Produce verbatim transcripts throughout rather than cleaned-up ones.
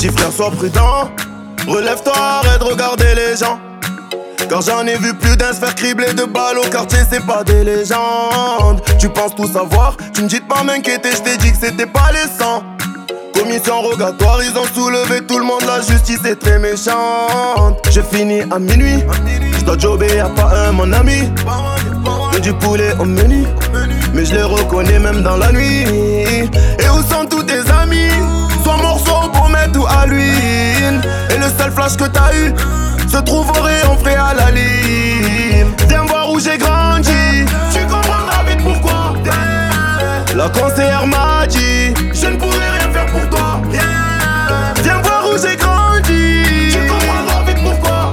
Petit frère, sois prudent. Relève-toi, arrête de regarder les gens. Car j'en ai vu plus d'un se faire cribler de balles au quartier, c'est pas des légendes. Tu penses tout savoir, tu me dis de pas m'inquiéter, je t'ai dit que c'était pas les sangs. Commission rogatoire, ils ont soulevé tout le monde, la justice est très méchante. J'ai fini à minuit, je dois jobber à pas un mon ami. Que du poulet au menu, mais je les reconnais même dans la nuit. Et où sont tous tes amis? Soit morceau pour mettre tout à l'huile. Et le seul flash que t'as eu se trouve au rayon frais à la ligne. Viens voir où j'ai grandi, tu comprendras vite pourquoi. La conseillère m'a dit, je ne pourrai rien faire pour toi. Viens voir où j'ai grandi, tu comprendras vite pourquoi.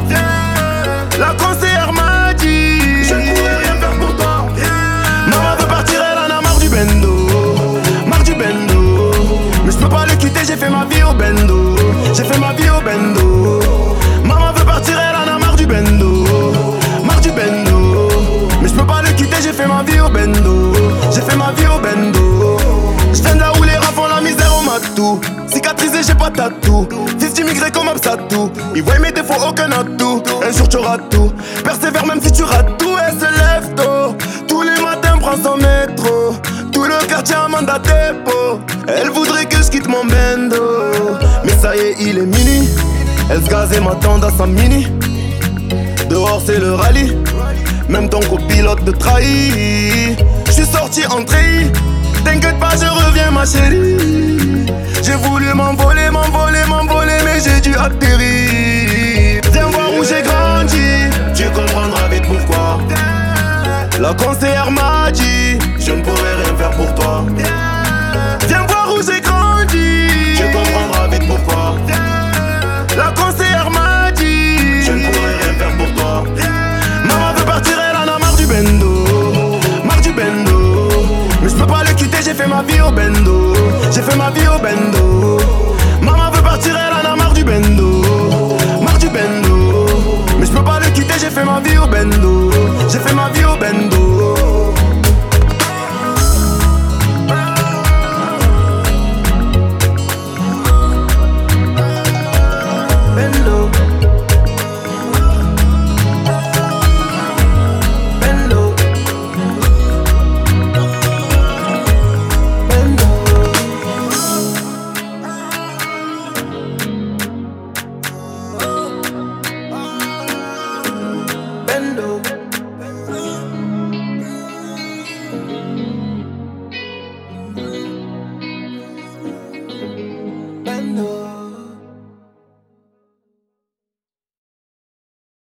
La conseillère m'a dit, je ne pourrai rien faire pour toi. Maman veut partir, elle en a marre du bendo. Marre du bendo. Mais je peux pas le quitter, j'ai fait ma vie au bendo. J'ai fait ma vie au bendo. Maman veut partir, elle en a marre du bendo. Marre du bendo. Mais je peux pas le quitter, j'ai fait ma vie au bendo. J'ai fait ma vie au bendo. Je viens de là où les rats font la misère au matou. Cicatrisé, j'ai pas de tatou. Fils d'immigré comme Absatou. Ils voient mes défauts, aucun atout. Un jour tu auras tout. Persévère même si tu rates tout. Elle se lève tôt. Tous les matins prend son métro. Tout le quartier a mandat dépôt. Elle voudrait que je quitte mon bendo. Mais ça y est, il est minuit. Elle se gaze et m'attend dans sa mini. Dehors c'est le rallye. Même ton copilote te trahit. J'suis sorti en treillis. T'inquiète pas, je reviens ma chérie. J'ai voulu m'envoler, m'envoler, m'envoler, mais j'ai dû atterrir. Viens voir où j'ai grandi, tu comprendras vite pourquoi. La conseillère m'a dit, je ne pourrai rien faire pour toi. Viens voir où j'ai grandi, tu comprendras vite pourquoi. La conseillère m'a dit, je ne pourrai rien faire pour toi. Maman veut partir, elle en a marre du bendo. Marre du bendo. Mais je peux pas le quitter, j'ai fait ma vie au bendo. J'ai fait ma vie au bendo. Maman veut partir, elle en a marre du bendo. Marre du bendo. Mais je peux pas le quitter, j'ai fait ma vie au bendo.